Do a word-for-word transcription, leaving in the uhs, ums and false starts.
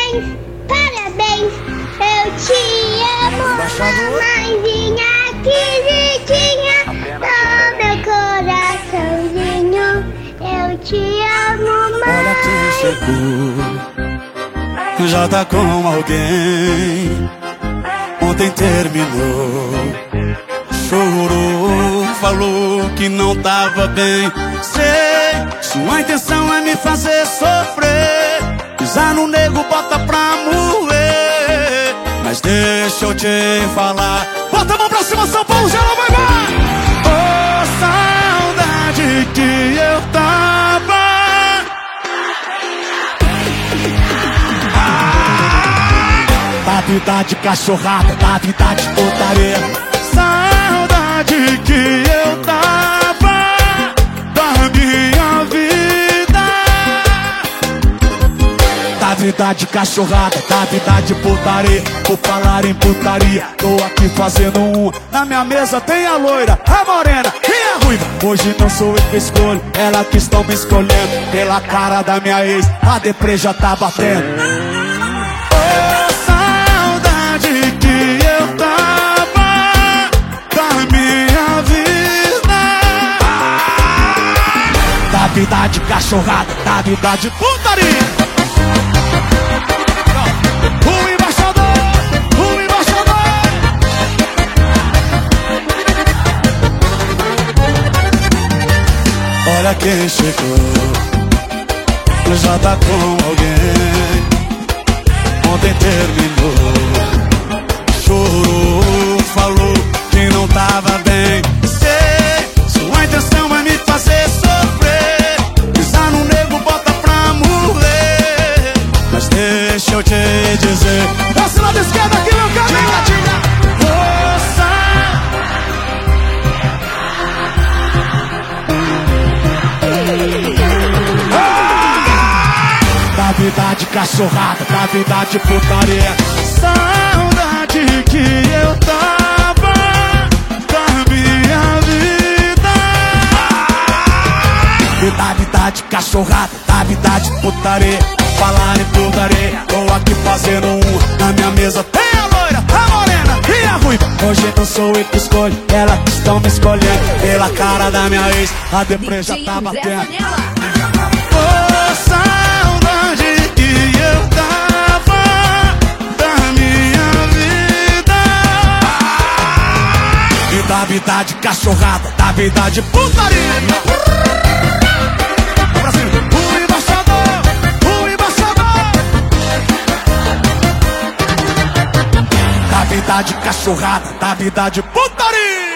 Parabéns, parabéns, eu te amo, mamãezinha queridinha do meu coraçãozinho, eu te amo, mãe. Olha quem chegou, já tá com alguém, ontem terminou, chorou, falou que não tava bem. Sei, sua intenção é me fazer sofrer, pisar no nego, bota pra moer. Mas deixa eu te falar, bota a mão pra cima, São Paulo, geral, vai, vai! Oh, saudade que eu tava. Da vida de cachorrada, da vida de putaria. Saudade que eu tava da minha vida. Da vida de cachorrada, da vida de putaria. Por falar em putaria, tô aqui fazendo um. Na minha mesa tem a loira, a morena e a ruiva. Hoje não sou eu que escolho, ela que estão me escolhendo. Pela cara da minha ex, a deprê já tá batendo. Da vida de cachorrada, da vida de putaria. O embaixador, o embaixador. Olha quem chegou, já tá com alguém, ontem terminou, chorou, falou que não tava bem. Sei, sua intenção é me fazer sofrer, pisar no nego, bota pra morrer. Mas deixa eu te dizer, desce lado esquerdo aqui, meu caminho. Diga, diga. Força. Ah! Da vida de cachorrada, da vida de putaria. Saudade que eu tava da minha vida. Da vida de cachorrada, da vida de putaria. Falar em putaria, tô aqui fazendo um. Na minha mesa tem a loira, a morena e a ruiva. Hoje não sou eu que escolho, ela que estão me escolhendo. Pela cara da minha ex, a deprê já tá batendo. Oh, saudade que eu tava da minha vida. E da vida de cachorrada, da vida de putaria. Da vida de cachorrada, da vida de putaria.